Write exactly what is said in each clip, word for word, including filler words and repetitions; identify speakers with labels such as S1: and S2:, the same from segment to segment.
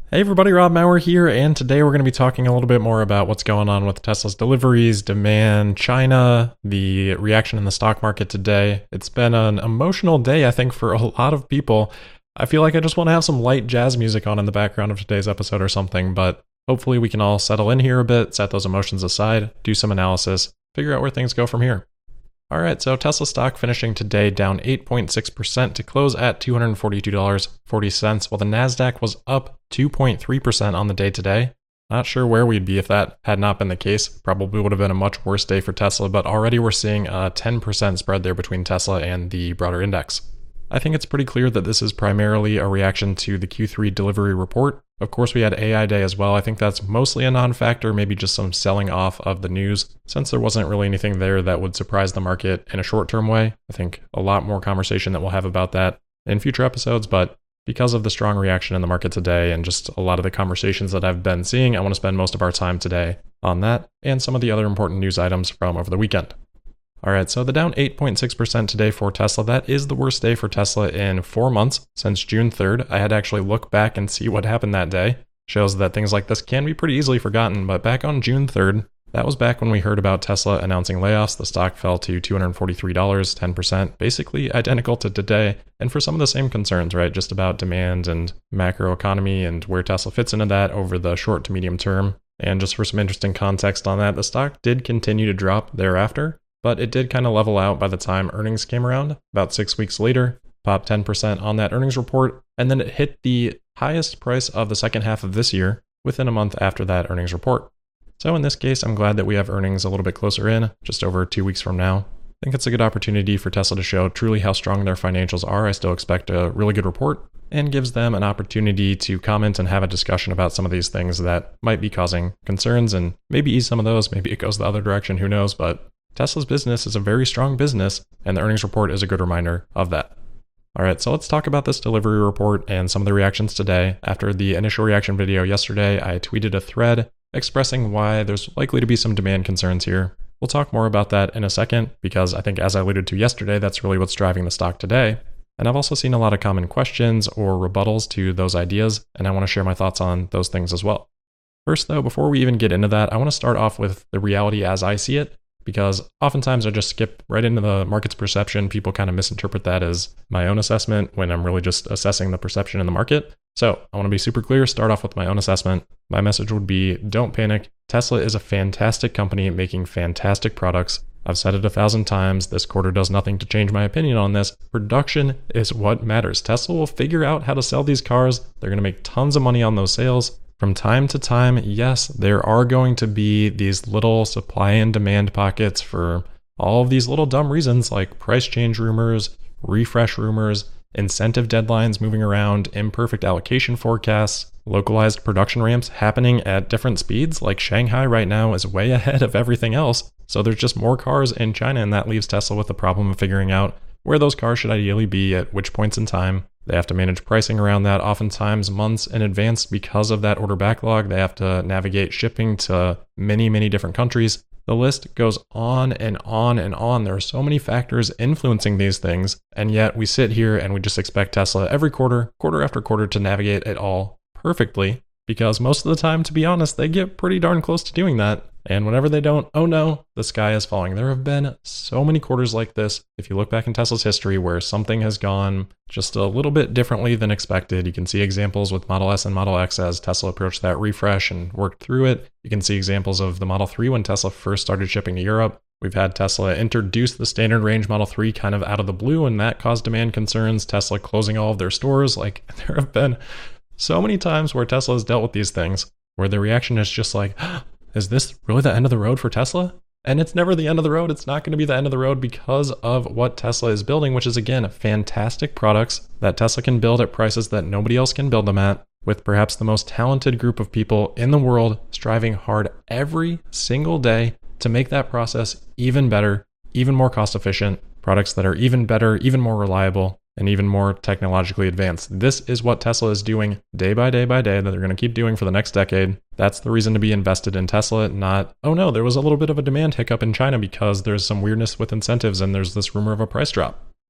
S1: Hey everybody, Rob Maurer here, and today we're going to be talking a little bit more about what's going on with Tesla's deliveries, demand, China, the reaction in the stock market today. It's been an emotional day, I think, for a lot of people. I feel like I just want to have some light jazz music on in the background of today's episode or something, but hopefully we can all settle in here a bit, set those emotions aside, do some analysis, figure out where things go from here. All right, so Tesla stock finishing today down eight point six percent to close at two hundred forty-two dollars and forty cents, while the NASDAQ was up two point three percent on the day today. Not sure where we'd be if that had not been the case. Probably would have been a much worse day for Tesla, but already we're seeing a ten percent spread there between Tesla and the broader index. I think it's pretty clear that this is primarily a reaction to the Q three delivery report. Of course, we had A I Day as well. I think that's mostly a non-factor, maybe just some selling off of the news, since there wasn't really anything there that would surprise the market in a short-term way. I think a lot more conversation that we'll have about that in future episodes, but because of the strong reaction in the market today and just a lot of the conversations that I've been seeing, I want to spend most of our time today on that and some of the other important news items from over the weekend. All right, so the down eight point six percent today for Tesla. That is the worst day for Tesla in four months since June third. I had to actually look back and see what happened that day. Shows that things like this can be pretty easily forgotten, but back on June third, that was back when we heard about Tesla announcing layoffs. The stock fell to two hundred forty-three dollars, ten percent, basically identical to today, and for some of the same concerns, right? Just about demand and macroeconomy and where Tesla fits into that over the short to medium term. And just for some interesting context on that, the stock did continue to drop thereafter, but it did kind of level out by the time earnings came around. About six weeks later, popped ten percent on that earnings report, and then it hit the highest price of the second half of this year within a month after that earnings report. So in this case, I'm glad that we have earnings a little bit closer in, just over two weeks from now. I think it's a good opportunity for Tesla to show truly how strong their financials are. I still expect a really good report, and gives them an opportunity to comment and have a discussion about some of these things that might be causing concerns, and maybe ease some of those. Maybe it goes the other direction, who knows, but Tesla's business is a very strong business, and the earnings report is a good reminder of that. All right, so let's talk about this delivery report and some of the reactions today. After the initial reaction video yesterday, I tweeted a thread expressing why there's likely to be some demand concerns here. We'll talk more about that in a second, because I think, as I alluded to yesterday, that's really what's driving the stock today. And I've also seen a lot of common questions or rebuttals to those ideas, and I want to share my thoughts on those things as well. First, though, before we even get into that, I want to start off with the reality as I see it, because oftentimes I just skip right into the market's perception. People kind of misinterpret that as my own assessment when I'm really just assessing the perception in the market. So I want to be super clear, start off with my own assessment. My message would be, don't panic. Tesla is a fantastic company making fantastic products. I've said it a thousand times. This quarter does nothing to change my opinion on this. Production is what matters. Tesla will figure out how to sell these cars. They're going to make tons of money on those sales. From time to time, yes, there are going to be these little supply and demand pockets for all of these little dumb reasons, like price change rumors, refresh rumors, incentive deadlines moving around, imperfect allocation forecasts, localized production ramps happening at different speeds. Like Shanghai right now is way ahead of everything else, so there's just more cars in China, and that leaves Tesla with the problem of figuring out where those cars should ideally be at which points in time. They have to manage pricing around that, oftentimes months in advance because of that order backlog. They have to navigate shipping to many, many different countries. The list goes on and on and on. There are so many factors influencing these things, and yet we sit here and we just expect Tesla every quarter, quarter after quarter, to navigate it all perfectly, because most of the time, to be honest, they get pretty darn close to doing that. And whenever they don't, oh no, the sky is falling. There have been so many quarters like this. If you look back in Tesla's history where something has gone just a little bit differently than expected, you can see examples with Model S and Model X as Tesla approached that refresh and worked through it. You can see examples of the Model three when Tesla first started shipping to Europe. We've had Tesla introduce the standard range Model three kind of out of the blue, and that caused demand concerns. Tesla closing all of their stores. Like, there have been so many times where Tesla has dealt with these things where the reaction is just like, is this really the end of the road for Tesla? And it's never the end of the road. It's not going to be the end of the road because of what Tesla is building, which is, again, fantastic products that Tesla can build at prices that nobody else can build them at, with perhaps the most talented group of people in the world striving hard every single day to make that process even better, even more cost efficient, products that are even better, even more reliable, and even more technologically advanced. This is what Tesla is doing day by day by day that they're going to keep doing for the next decade. That's the reason to be invested in Tesla, not, oh no, there was a little bit of a demand hiccup in China because there's some weirdness with incentives and there's this rumor of a price drop.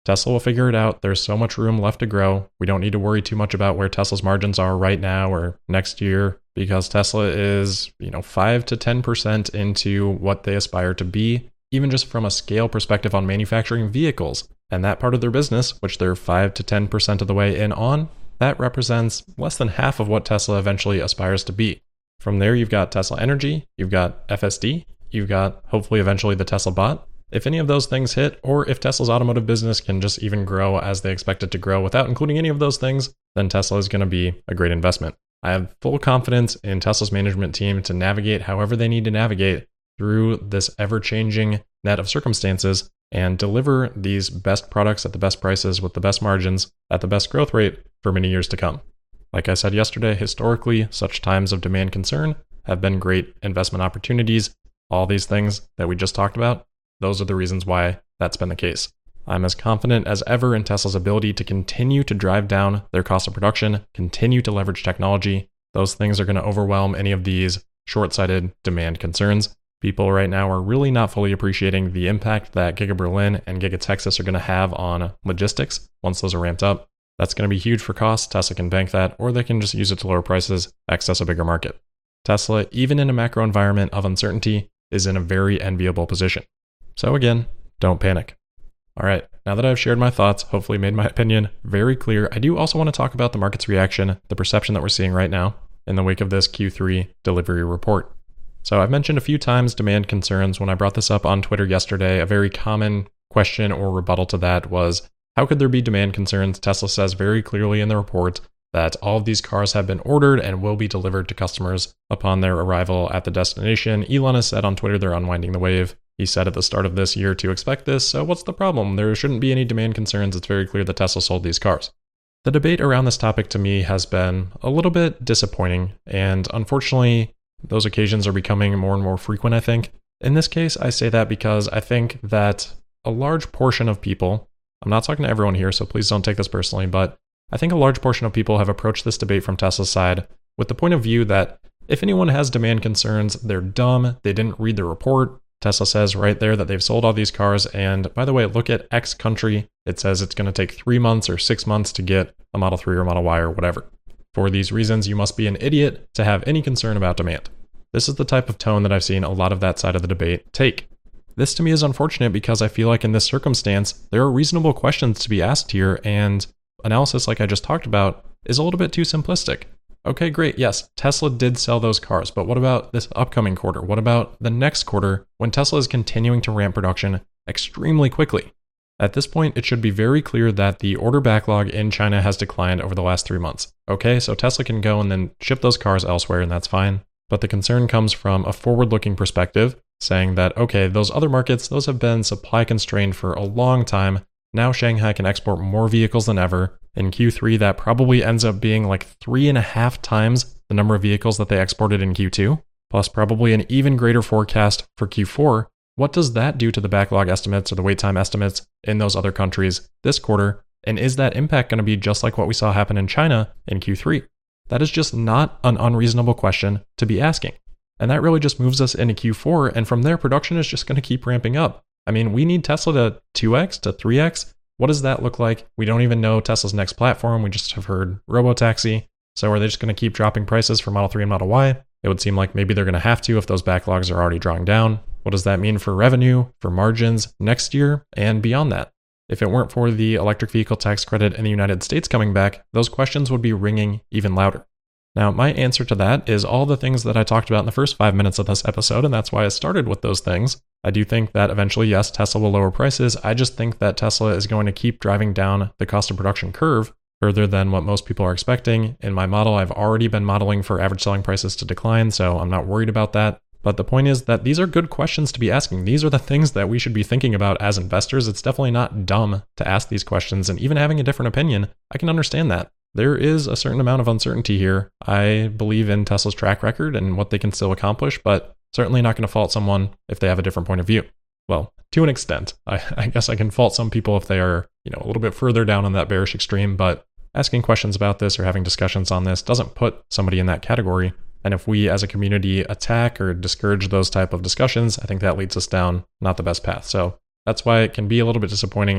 S1: Tesla will figure it out. There's so much room left to grow. We don't need to worry too much about where Tesla's margins are right now or next year, because Tesla is, you know, five to ten percent into what they aspire to be, even just from a scale perspective on manufacturing vehicles. And that part of their business, which they're five to ten percent of the way in on, that represents less than half of what Tesla eventually aspires to be. From there, you've got Tesla Energy, you've got F S D, you've got hopefully eventually the Tesla Bot. If any of those things hit, or if Tesla's automotive business can just even grow as they expect it to grow without including any of those things, then Tesla is going to be a great investment. I have full confidence in Tesla's management team to navigate however they need to navigate through this ever-changing net of circumstances and deliver these best products at the best prices with the best margins at the best growth rate for many years to come. Like I said yesterday, historically, such times of demand concern have been great investment opportunities. All these things that we just talked about, those are the reasons why that's been the case. I'm as confident as ever in Tesla's ability to continue to drive down their cost of production, continue to leverage technology. Those things are going to overwhelm any of these short-sighted demand concerns. People right now are really not fully appreciating the impact that Giga Berlin and Giga Texas are going to have on logistics once those are ramped up. That's going to be huge for costs. Tesla can bank that, or they can just use it to lower prices, access a bigger market. Tesla, even in a macro environment of uncertainty, is in a very enviable position. So again, don't panic. All right, now that I've shared my thoughts, hopefully made my opinion very clear, I do also want to talk about the market's reaction, the perception that we're seeing right now in the wake of this Q three delivery report. So I've mentioned a few times demand concerns. When I brought this up on Twitter yesterday, a very common question or rebuttal to that was, how could there be demand concerns? Tesla says very clearly in the report that all of these cars have been ordered and will be delivered to customers upon their arrival at the destination. Elon has said on Twitter they're unwinding the wave. He said at the start of this year to expect this, so what's the problem? There shouldn't be any demand concerns. It's very clear that Tesla sold these cars. The debate around this topic to me has been a little bit disappointing, and unfortunately, those occasions are becoming more and more frequent, I think. In this case, I say that because I think that a large portion of people, I'm not talking to everyone here, so please don't take this personally, but I think a large portion of people have approached this debate from Tesla's side with the point of view that if anyone has demand concerns, they're dumb, they didn't read the report. Tesla says right there that they've sold all these cars, and by the way, look at X country. It says it's going to take three months or six months to get a Model three or Model Y or whatever. For these reasons, you must be an idiot to have any concern about demand. This is the type of tone that I've seen a lot of that side of the debate take. This to me is unfortunate because I feel like in this circumstance, there are reasonable questions to be asked here, and analysis like I just talked about is a little bit too simplistic. Okay, great. Yes, Tesla did sell those cars, but what about this upcoming quarter? What about the next quarter when Tesla is continuing to ramp production extremely quickly? At this point, it should be very clear that the order backlog in China has declined over the last three months. Okay, so Tesla can go and then ship those cars elsewhere, and that's fine. But the concern comes from a forward-looking perspective, saying that, okay, those other markets, those have been supply constrained for a long time. Now Shanghai can export more vehicles than ever. In Q three, that probably ends up being like three and a half times the number of vehicles that they exported in Q two, plus probably an even greater forecast for Q four. What does that do to the backlog estimates or the wait time estimates in those other countries this quarter? And is that impact going to be just like what we saw happen in China in Q three? That is just not an unreasonable question to be asking. And that really just moves us into Q four, and from there, production is just going to keep ramping up. I mean, we need Tesla to two X, to three X. What does that look like? We don't even know Tesla's next platform. We just have heard Robotaxi. So are they just going to keep dropping prices for Model three and Model Y? It would seem like maybe they're going to have to if those backlogs are already drawing down. What does that mean for revenue, for margins next year, and beyond that? If it weren't for the electric vehicle tax credit in the United States coming back, those questions would be ringing even louder. Now, my answer to that is all the things that I talked about in the first five minutes of this episode, and that's why I started with those things. I do think that eventually, yes, Tesla will lower prices. I just think that Tesla is going to keep driving down the cost of production curve further than what most people are expecting. In my model, I've already been modeling for average selling prices to decline, so I'm not worried about that. But the point is that these are good questions to be asking. These are the things that we should be thinking about as investors. It's definitely not dumb to ask these questions, and even having a different opinion, I can understand that. There is a certain amount of uncertainty here. I believe in Tesla's track record and what they can still accomplish, but certainly not going to fault someone if they have a different point of view. Well, to an extent. I, I guess I can fault some people if they are, you know, a little bit further down on that bearish extreme, but asking questions about this or having discussions on this doesn't put somebody in that category. And if we as a community attack or discourage those type of discussions, I think that leads us down not the best path. So that's why it can be a little bit disappointing, and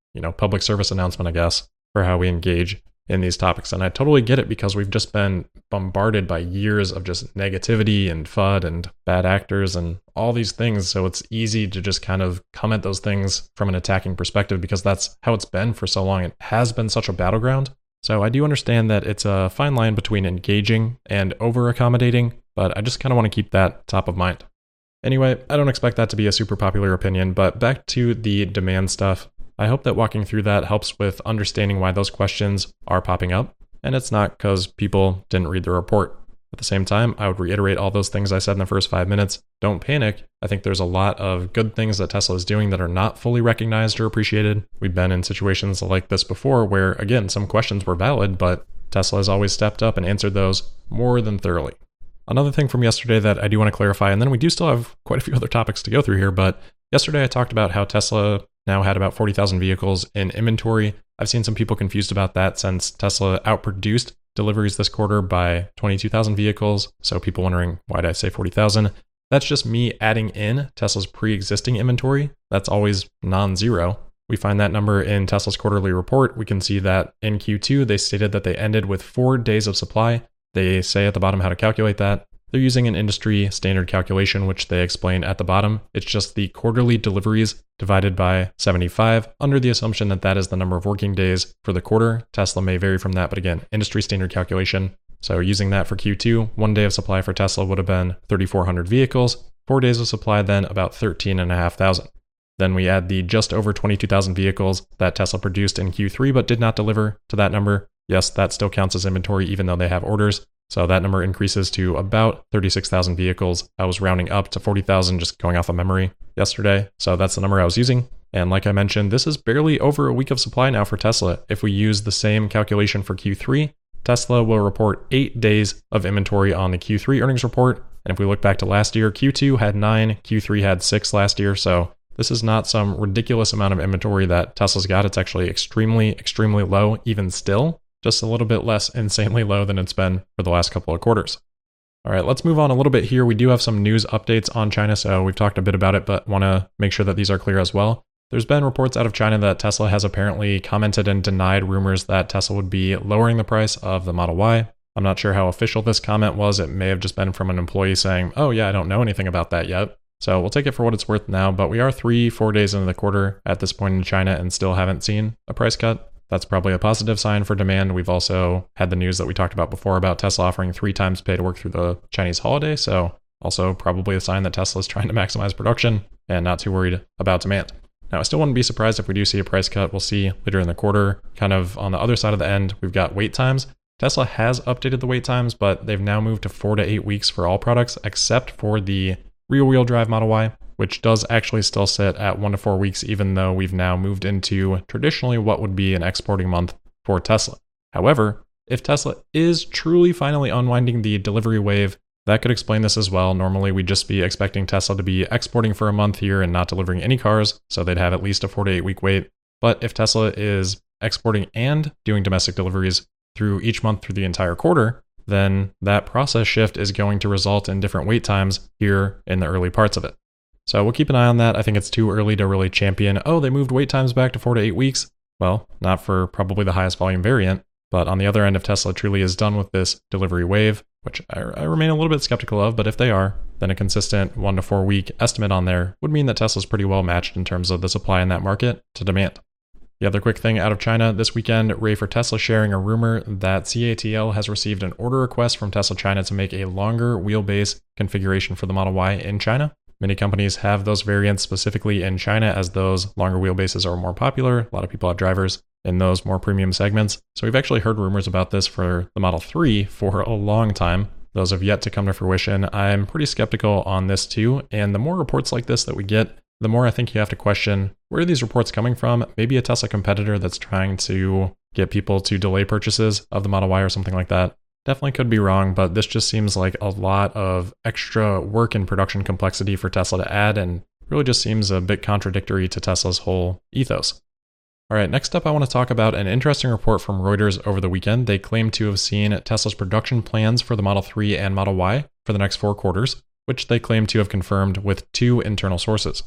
S1: you know, public service announcement, I guess, for how we engage in these topics. And I totally get it because we've just been bombarded by years of just negativity and F U D and bad actors and all these things. So it's easy to just kind of come at those things from an attacking perspective because that's how it's been for so long. It has been such a battleground. So I do understand that it's a fine line between engaging and over accommodating, but I just kind of want to keep that top of mind. Anyway, I don't expect that to be a super popular opinion, but back to the demand stuff. I hope that walking through that helps with understanding why those questions are popping up, and it's not because people didn't read the report. At the same time, I would reiterate all those things I said in the first five minutes. Don't panic. I think there's a lot of good things that Tesla is doing that are not fully recognized or appreciated. We've been in situations like this before where, again, some questions were valid, but Tesla has always stepped up and answered those more than thoroughly. Another thing from yesterday that I do want to clarify, and then we do still have quite a few other topics to go through here, but yesterday I talked about how Tesla now had about forty thousand vehicles in inventory. I've seen some people confused about that since Tesla outproduced deliveries this quarter by twenty-two thousand vehicles. So people wondering, why did I say forty thousand? That's just me adding in Tesla's pre-existing inventory. That's always non-zero. We find that number in Tesla's quarterly report. We can see that in Q two, they stated that they ended with four days of supply. They say at the bottom how to calculate that. They're using an industry standard calculation, which they explain at the bottom. It's just the quarterly deliveries divided by seventy-five, under the assumption that that is the number of working days for the quarter. Tesla may vary from that, but again, industry standard calculation. So using that for Q two, one day of supply for Tesla would have been thirty-four hundred vehicles. Four days of supply then about thirteen thousand five hundred. Then we add the just over twenty-two thousand vehicles that Tesla produced in Q three but did not deliver to that number. Yes, that still counts as inventory even though they have orders. So that number increases to about thirty-six thousand vehicles. I was rounding up to forty thousand just going off of memory yesterday. So that's the number I was using. And like I mentioned, this is barely over a week of supply now for Tesla. If we use the same calculation for Q three, Tesla will report eight days of inventory on the Q three earnings report. And if we look back to last year, Q two had nine, Q three had six last year. So this is not some ridiculous amount of inventory that Tesla's got. It's actually extremely, extremely low, even still. Just a little bit less insanely low than it's been for the last couple of quarters. All right, let's move on a little bit here. We do have some news updates on China, so we've talked a bit about it, but want to make sure that these are clear as well. There's been reports out of China that Tesla has apparently commented and denied rumors that Tesla would be lowering the price of the Model Y. I'm not sure how official this comment was. It may have just been from an employee saying, oh yeah, I don't know anything about that yet. So we'll take it for what it's worth now, but we are three, four days into the quarter at this point in China and still haven't seen a price cut. That's probably a positive sign for demand. We've also had the news that we talked about before about Tesla offering three times pay to work through the Chinese holiday. So also probably a sign that Tesla is trying to maximize production and not too worried about demand. Now, I still wouldn't be surprised if we do see a price cut. We'll see later in the quarter. Kind of on the other side of the end, we've got wait times. Tesla has updated the wait times, but they've now moved to four to eight weeks for all products, except for the rear-wheel drive Model Y, which does actually still sit at one to four weeks, even though we've now moved into traditionally what would be an exporting month for Tesla. However, if Tesla is truly finally unwinding the delivery wave, that could explain this as well. Normally, we'd just be expecting Tesla to be exporting for a month here and not delivering any cars, so they'd have at least a four to eight week wait. But if Tesla is exporting and doing domestic deliveries through each month through the entire quarter, then that process shift is going to result in different wait times here in the early parts of it. So we'll keep an eye on that. I think it's too early to really champion, oh, they moved wait times back to four to eight weeks. Well, not for probably the highest volume variant. But on the other end, if Tesla truly is done with this delivery wave, which I, I remain a little bit skeptical of, but if they are, then a consistent one to four week estimate on there would mean that Tesla's pretty well matched in terms of the supply in that market to demand. The other quick thing out of China this weekend, Ray for Tesla sharing a rumor that C A T L has received an order request from Tesla China to make a longer wheelbase configuration for the Model Y in China. Many companies have those variants specifically in China as those longer wheelbases are more popular. A lot of people have drivers in those more premium segments. So we've actually heard rumors about this for the Model three for a long time. Those have yet to come to fruition. I'm pretty skeptical on this too. And the more reports like this that we get, the more I think you have to question, where are these reports coming from? Maybe a Tesla competitor that's trying to get people to delay purchases of the Model Y or something like that. Definitely could be wrong, but this just seems like a lot of extra work and production complexity for Tesla to add and really just seems a bit contradictory to Tesla's whole ethos. All right, next up, I want to talk about an interesting report from Reuters over the weekend. They claim to have seen Tesla's production plans for the Model three and Model Y for the next four quarters, which they claim to have confirmed with two internal sources.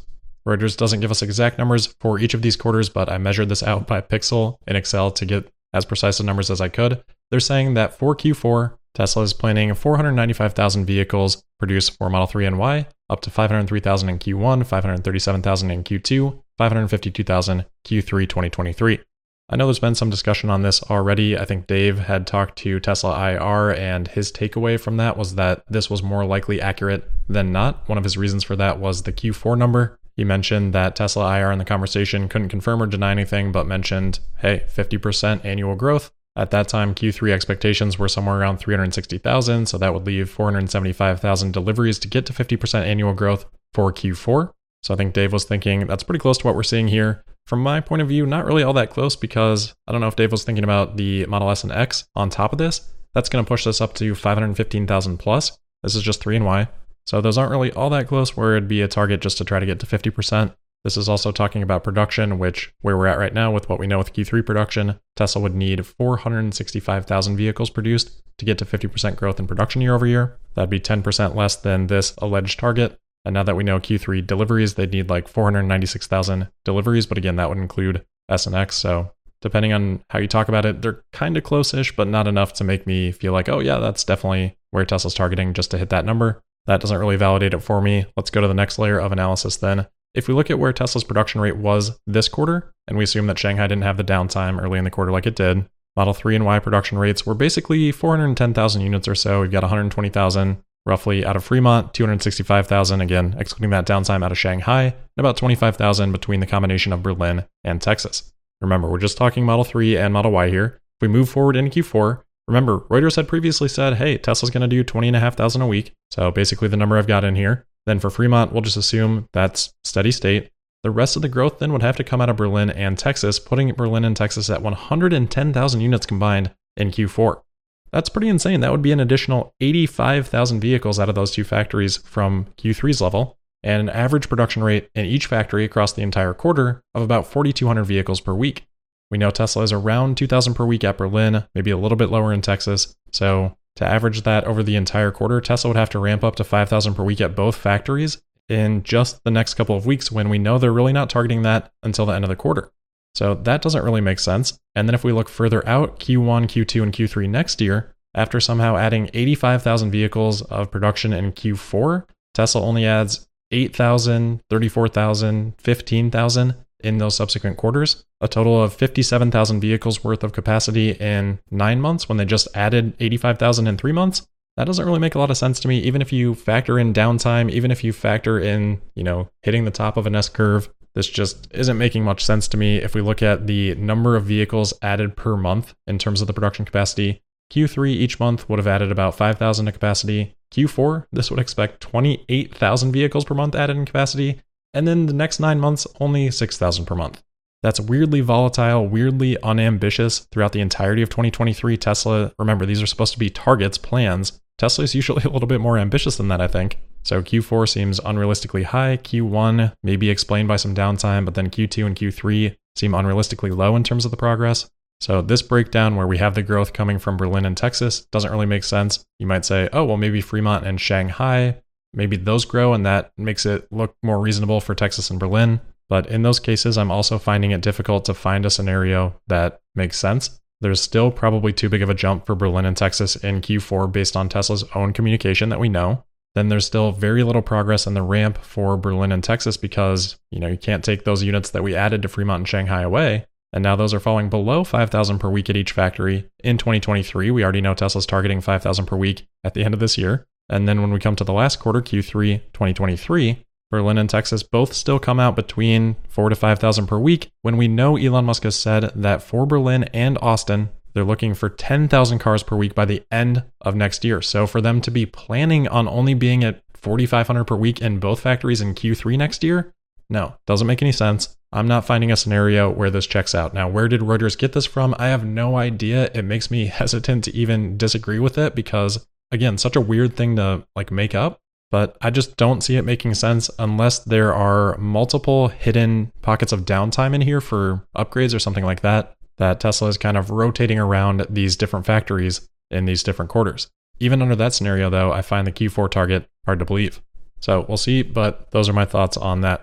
S1: Reuters doesn't give us exact numbers for each of these quarters, but I measured this out by pixel in Excel to get as precise a numbers as I could. They're saying that for Q four, Tesla is planning four hundred ninety-five thousand vehicles produced for Model three and Y, up to five hundred three thousand in Q one, five hundred thirty-seven thousand in Q two, five hundred fifty-two thousand Q three twenty twenty-three. I know there's been some discussion on this already. I think Dave had talked to Tesla I R, and his takeaway from that was that this was more likely accurate than not. One of his reasons for that was the Q four number. He mentioned that Tesla I R in the conversation couldn't confirm or deny anything, but mentioned, hey, fifty percent annual growth. At that time, Q three expectations were somewhere around three hundred sixty thousand, so that would leave four hundred seventy-five thousand deliveries to get to fifty percent annual growth for Q four. So I think Dave was thinking that's pretty close to what we're seeing here. From my point of view, not really all that close, because I don't know if Dave was thinking about the Model S and X on top of this. That's going to push this up to five hundred fifteen thousand plus. This is just three and Y. So those aren't really all that close where it'd be a target just to try to get to fifty percent. This is also talking about production, which where we're at right now with what we know with Q three production, Tesla would need four hundred sixty-five thousand vehicles produced to get to fifty percent growth in production year over year. That'd be ten percent less than this alleged target. And now that we know Q three deliveries, they'd need like four hundred ninety-six thousand deliveries, but again, that would include S and X. So depending on how you talk about it, they're kind of close-ish, but not enough to make me feel like, oh yeah, that's definitely where Tesla's targeting just to hit that number. That doesn't really validate it for me. Let's go to the next layer of analysis then. If we look at where Tesla's production rate was this quarter, and we assume that Shanghai didn't have the downtime early in the quarter like it did, Model three and Y production rates were basically four hundred ten thousand units or so. We've got one hundred twenty thousand roughly out of Fremont, two hundred sixty-five thousand, again, excluding that downtime out of Shanghai, and about twenty-five thousand between the combination of Berlin and Texas. Remember, we're just talking Model three and Model Y here. If we move forward into Q four, remember, Reuters had previously said, hey, Tesla's going to do twenty thousand five hundred a week. So basically the number I've got in here. Then for Fremont, we'll just assume that's steady state. The rest of the growth then would have to come out of Berlin and Texas, putting Berlin and Texas at one hundred ten thousand units combined in Q four. That's pretty insane. That would be an additional eighty-five thousand vehicles out of those two factories from Q three's level, and an average production rate in each factory across the entire quarter of about four thousand two hundred vehicles per week. We know Tesla is around two thousand per week at Berlin, maybe a little bit lower in Texas. So to average that over the entire quarter, Tesla would have to ramp up to five thousand per week at both factories in just the next couple of weeks, when we know they're really not targeting that until the end of the quarter. So that doesn't really make sense. And then if we look further out, Q one, Q two, and Q three next year, after somehow adding eighty-five thousand vehicles of production in Q four, Tesla only adds eight thousand, thirty-four thousand, fifteen thousand in those subsequent quarters, a total of fifty-seven thousand vehicles worth of capacity in nine months when they just added eighty-five thousand in three months. That doesn't really make a lot of sense to me, even if you factor in downtime, even if you factor in, you know, hitting the top of an S curve. This just isn't making much sense to me. If we look at the number of vehicles added per month in terms of the production capacity, Q three each month would have added about five thousand to capacity. Q four, this would expect twenty-eight thousand vehicles per month added in capacity. And then the next nine months, only six thousand per month. That's weirdly volatile, weirdly unambitious throughout the entirety of twenty twenty-three. Tesla, remember, these are supposed to be targets, plans. Tesla is usually a little bit more ambitious than that, I think. So Q four seems unrealistically high. Q one may be explained by some downtime, but then Q two and Q three seem unrealistically low in terms of the progress. So this breakdown where we have the growth coming from Berlin and Texas doesn't really make sense. You might say, oh, well, maybe Fremont and Shanghai, maybe those grow and that makes it look more reasonable for Texas and Berlin. But in those cases, I'm also finding it difficult to find a scenario that makes sense. There's still probably too big of a jump for Berlin and Texas in Q four based on Tesla's own communication that we know. Then there's still very little progress in the ramp for Berlin and Texas because, you know, you can't take those units that we added to Fremont and Shanghai away. And now those are falling below five thousand per week at each factory in twenty twenty-three. We already know Tesla's targeting five thousand per week at the end of this year. And then when we come to the last quarter, Q three twenty twenty-three, Berlin and Texas both still come out between four to five thousand per week, when we know Elon Musk has said that for Berlin and Austin, they're looking for ten thousand cars per week by the end of next year. So for them to be planning on only being at forty-five hundred per week in both factories in Q three next year, no, doesn't make any sense. I'm not finding a scenario where this checks out. Now, where did Reuters get this from? I have no idea. It makes me hesitant to even disagree with it because, again, such a weird thing to like make up. But I just don't see it making sense unless there are multiple hidden pockets of downtime in here for upgrades or something like that, that Tesla is kind of rotating around these different factories in these different quarters. Even under that scenario, though, I find the Q four target hard to believe. So we'll see, but those are my thoughts on that.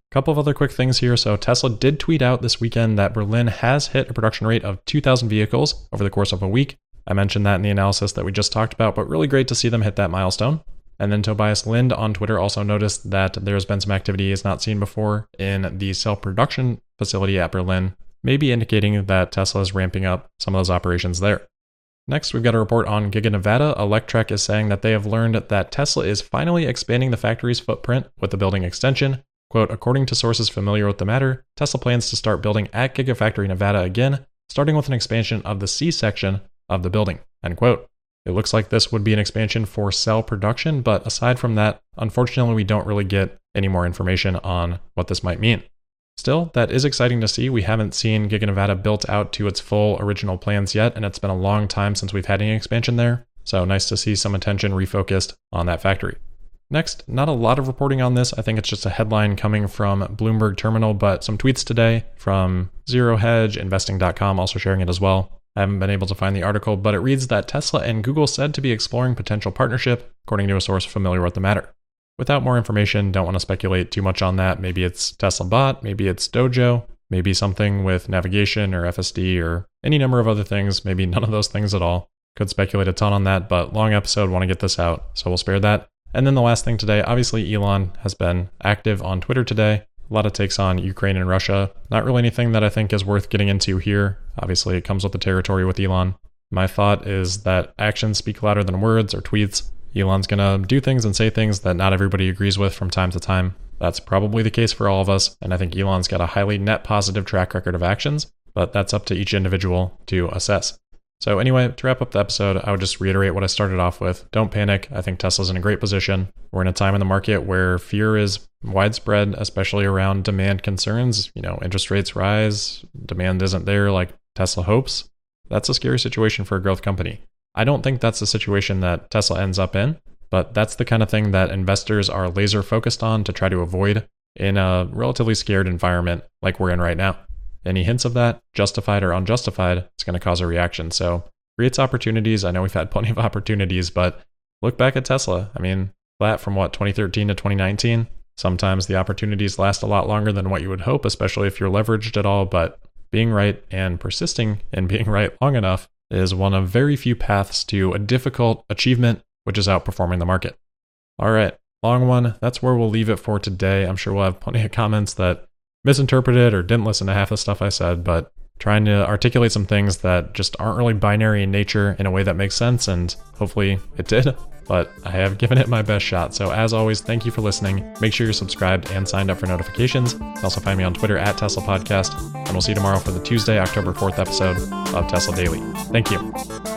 S1: Couple of other quick things here. So Tesla did tweet out this weekend that Berlin has hit a production rate of two thousand vehicles over the course of a week. I mentioned that in the analysis that we just talked about, but really great to see them hit that milestone. And then Tobias Lind on Twitter also noticed that there's been some activity he's not seen before in the cell production facility at Berlin, maybe indicating that Tesla is ramping up some of those operations there. Next, we've got a report on Giga Nevada. Electrek is saying that they have learned that Tesla is finally expanding the factory's footprint with the building extension. Quote, according to sources familiar with the matter, Tesla plans to start building at Gigafactory Nevada again, starting with an expansion of the C section of the building, end quote. It looks like this would be an expansion for cell production, but aside from that, unfortunately, we don't really get any more information on what this might mean. Still, that is exciting to see. We haven't seen Giga Nevada built out to its full original plans yet, and it's been a long time since we've had any expansion there, so nice to see some attention refocused on that factory. Next, not a lot of reporting on this. I think it's just a headline coming from Bloomberg Terminal, but some tweets today from Zero Hedge, investing dot com also sharing it as well. I haven't been able to find the article, but it reads that Tesla and Google said to be exploring potential partnership, according to a source familiar with the matter. Without more information, don't want to speculate too much on that. Maybe it's Tesla Bot, maybe it's Dojo, maybe something with navigation or F S D or any number of other things, maybe none of those things at all. Could speculate a ton on that, but long episode, want to get this out, so we'll spare that. And then the last thing today, obviously Elon has been active on Twitter today. A lot of takes on Ukraine and Russia. Not really anything that I think is worth getting into here. Obviously, it comes with the territory with Elon. My thought is that actions speak louder than words or tweets. Elon's going to do things and say things that not everybody agrees with from time to time. That's probably the case for all of us, and I think Elon's got a highly net positive track record of actions, but that's up to each individual to assess. So anyway, to wrap up the episode, I would just reiterate what I started off with. Don't panic. I think Tesla's in a great position. We're in a time in the market where fear is widespread, especially around demand concerns. You know, interest rates rise, demand isn't there like Tesla hopes. That's a scary situation for a growth company. I don't think that's the situation that Tesla ends up in, but that's the kind of thing that investors are laser focused on to try to avoid in a relatively scared environment like we're in right now. Any hints of that, justified or unjustified, it's going to cause a reaction. So creates opportunities. I know we've had plenty of opportunities, but look back at Tesla. I mean, flat from what, twenty thirteen to twenty nineteen. Sometimes the opportunities last a lot longer than what you would hope, especially if you're leveraged at all. But being right and persisting in being right long enough is one of very few paths to a difficult achievement, which is outperforming the market. All right, long one. That's where we'll leave it for today. I'm sure we'll have plenty of comments that misinterpreted or didn't listen to half the stuff I said, but trying to articulate some things that just aren't really binary in nature in a way that makes sense, and hopefully it did, but I have given it my best shot. So as always, thank you for listening. Make sure you're subscribed and signed up for notifications. You can also find me on Twitter at Tesla Podcast, and we'll see you tomorrow for the Tuesday, October fourth episode of Tesla Daily. Thank you.